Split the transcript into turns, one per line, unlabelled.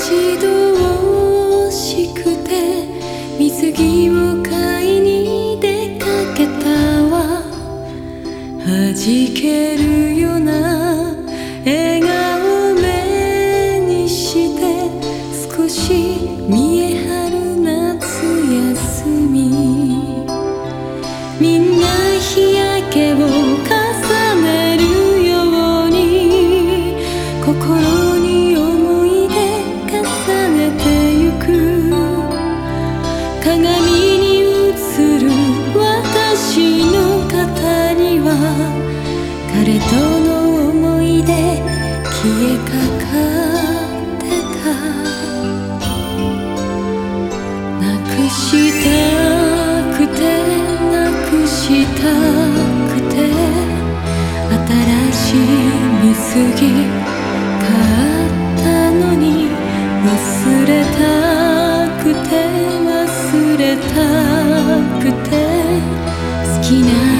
ちど惜しくて水着を買いに出かけたわ。弾けるような笑顔目にして少し見え張る夏休み。みんな日焼けを重ねるように心に思い出重ねてゆく。鏡に映る私の肩には彼との思い出消えかかってた。なくしたくてなくしたくて新しい水着買ったのに忘れたくて忘れたくて好きな